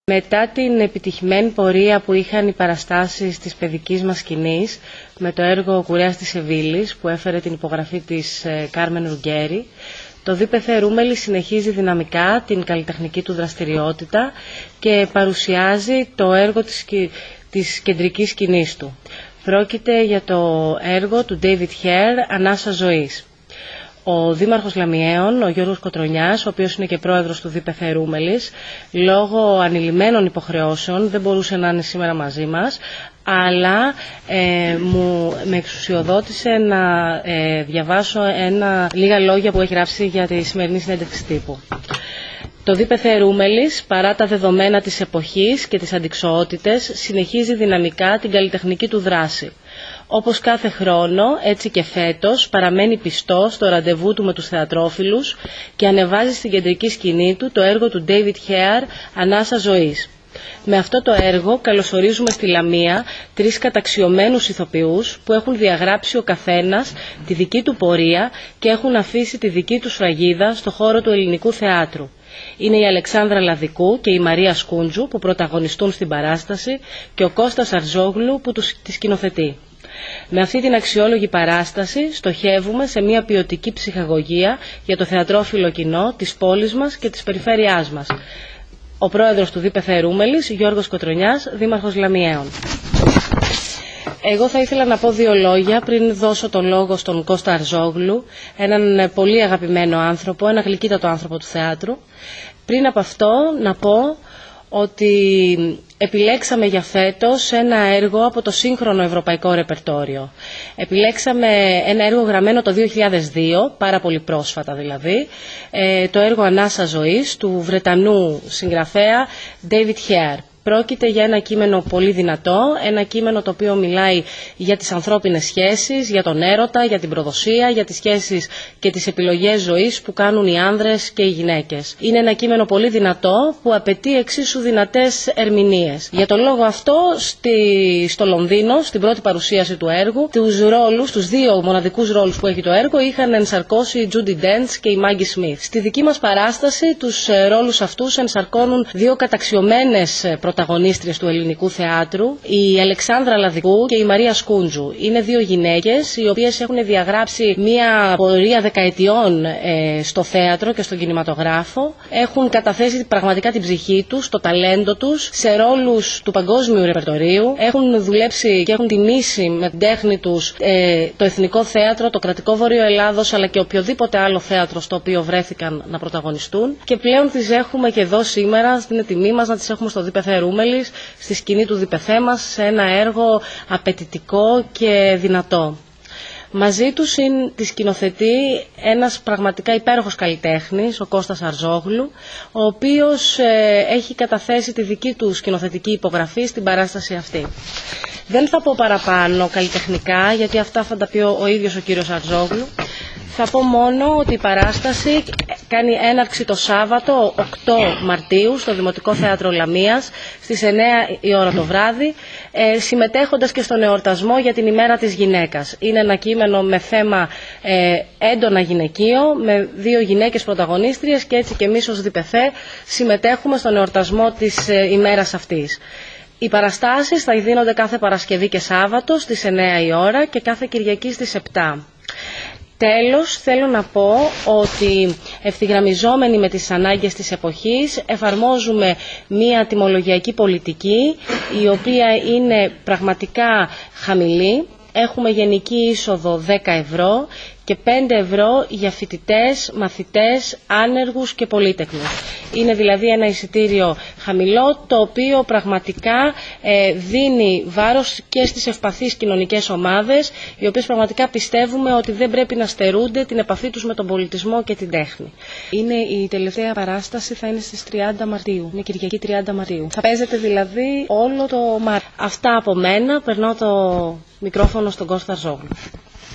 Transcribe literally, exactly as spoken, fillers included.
Μετά την επιτυχημένη πορεία που είχαν οι παραστάσεις της παιδικής μας σκηνής με το έργο «Ο Κουρέας της Σεβίλης» που έφερε την υπογραφή της Κάρμεν Ρουγκέρι, το ΔΠΘ Ρούμελη συνεχίζει δυναμικά την καλλιτεχνική του δραστηριότητα και παρουσιάζει το έργο της, της κεντρικής σκηνής του. Πρόκειται για το έργο του David Hare «Ανάσα ζωής». Ο Δήμαρχος Λαμιαίων, ο Γιώργος Κοτρονιάς, ο οποίος είναι και πρόεδρος του ΔΠΘ Ρούμελης, λόγω ανηλυμένων υποχρεώσεων δεν μπορούσε να είναι σήμερα μαζί μας, αλλά ε, μου, με εξουσιοδότησε να ε, διαβάσω ένα, λίγα λόγια που έχει γράψει για τη σημερινή συνέντευξη τύπου. Το ΔΠΘ Ρούμελης, παρά τα δεδομένα της εποχής και τις αντιξοότητες, συνεχίζει δυναμικά την καλλιτεχνική του δράση. Όπως κάθε χρόνο, έτσι και φέτος, παραμένει πιστός στο ραντεβού του με τους θεατρόφιλους και ανεβάζει στην κεντρική σκηνή του το έργο του David Hare «Ανάσα ζωής». Με αυτό το έργο καλωσορίζουμε στη Λαμία τρεις καταξιωμένους ηθοποιούς που έχουν διαγράψει ο καθένας τη δική του πορεία και έχουν αφήσει τη δική του σφραγίδα στο χώρο του ελληνικού θεάτρου. Είναι η Αλεξάνδρα Λαδικού και η Μαρία Σκούντζου που πρωταγωνιστούν στην παράσταση και ο Κώστας Αρζόγλου που τους, τη σκηνοθετεί. Με αυτή την αξιόλογη παράσταση στοχεύουμε σε μια ποιοτική ψυχαγωγία για το θεατρόφιλο κοινό της πόλης μας και της περιφέρειάς μας. Ο πρόεδρος του ΔΠΘ Ρούμελης, Γιώργος Κοτρονιάς, Δήμαρχος Λαμιαίων. Εγώ θα ήθελα να πω δύο λόγια πριν δώσω το λόγο στον Κώστα Αρζόγλου, έναν πολύ αγαπημένο άνθρωπο, ένα γλυκύτατο άνθρωπο του θεάτρου. Πριν από αυτό να πω ότι επιλέξαμε για φέτος ένα έργο από το σύγχρονο ευρωπαϊκό ρεπερτόριο. Επιλέξαμε ένα έργο γραμμένο το δύο χιλιάδες δύο, πάρα πολύ πρόσφατα δηλαδή, το έργο «Ανάσα ζωής» του Βρετανού συγγραφέα David Hare. Πρόκειται για ένα κείμενο πολύ δυνατό, ένα κείμενο το οποίο μιλάει για τις ανθρώπινες σχέσεις, για τον έρωτα, για την προδοσία, για τις σχέσεις και τις επιλογές ζωής που κάνουν οι άνδρες και οι γυναίκες. Είναι ένα κείμενο πολύ δυνατό που απαιτεί εξίσου δυνατές ερμηνείες. Για τον λόγο αυτό, στη, στο Λονδίνο, στην πρώτη παρουσίαση του έργου, τους ρόλους, τους δύο μοναδικούς ρόλους που έχει το έργο, είχαν ενσαρκώσει η Judy Dench και η Maggie Smith. Στη δική μας παράσταση, τους ρόλους αυτούς ενσαρκώνουν δύο καταξιωμένες πρωταγωνίστριες του ελληνικού θεάτρου, η Αλεξάνδρα Λαδικού και η Μαρία Σκούντζου. Είναι δύο γυναίκες οι οποίες έχουν διαγράψει μια πορεία δεκαετιών ε, στο θέατρο και στον κινηματογράφο. Έχουν καταθέσει πραγματικά την ψυχή τους, το ταλέντο τους σε ρόλους του παγκόσμιου ρεπερτορίου. Έχουν δουλέψει και έχουν τιμήσει με την τέχνη τους ε, το Εθνικό Θέατρο, το Κρατικό Βόρειο Ελλάδος αλλά και οποιοδήποτε άλλο θέατρο στο οποίο βρέθηκαν να πρωταγωνιστούν. Και πλέον τις έχουμε και εδώ σήμερα, στην τιμή μας να τις έχουμε στο ΔΠΘ Ρούμελης, στη σκηνή του ΔΠΘ μας, σε ένα έργο απαιτητικό και δυνατό. Μαζί τους είναι, τη σκηνοθετεί ένας πραγματικά υπέροχος καλλιτέχνης, ο Κώστας Αρζόγλου, ο οποίος ε, έχει καταθέσει τη δική του σκηνοθετική υπογραφή στην παράσταση αυτή. Δεν θα πω παραπάνω καλλιτεχνικά, γιατί αυτά θα τα πει ο, ο ίδιος ο κύριος Αρζόγλου. Θα πω μόνο ότι η παράσταση κάνει έναρξη το Σάββατο οκτώ Μαρτίου στο Δημοτικό Θέατρο Λαμίας στις εννιά η ώρα το βράδυ, ε, συμμετέχοντας και στον εορτασμό για την ημέρα της γυναίκας. Είναι ένα κείμενο με θέμα ε, έντονα γυναικείο, με δύο γυναίκες πρωταγωνίστριες και έτσι και εμείς ως ΔΠΘ συμμετέχουμε στον εορτασμό της ε, ημέρας αυτής. Οι παραστάσεις θα δίνονται κάθε Παρασκευή και Σάββατο στις εννιά η ώρα και κάθε Κυριακή στις επτά. Τέλος, θέλω να πω ότι ευθυγραμμιζόμενοι με τις ανάγκες της εποχής εφαρμόζουμε μία τιμολογιακή πολιτική η οποία είναι πραγματικά χαμηλή. Έχουμε γενική είσοδο δέκα ευρώ και πέντε ευρώ για φοιτητές, μαθητές, άνεργους και πολύτεκνους. Είναι δηλαδή ένα εισιτήριο χαμηλό, το οποίο πραγματικά ε, δίνει βάρος και στις ευπαθείς κοινωνικές ομάδες, οι οποίες πραγματικά πιστεύουμε ότι δεν πρέπει να στερούνται την επαφή τους με τον πολιτισμό και την τέχνη. Είναι η τελευταία παράσταση, θα είναι στις τριάντα Μαρτίου, είναι Κυριακή τριάντα Μαρτίου. Θα παίζεται δηλαδή όλο το Μάρτιο. Αυτά από μένα, περνάω το μικρόφωνο στον Κώστα Αρζόγλου.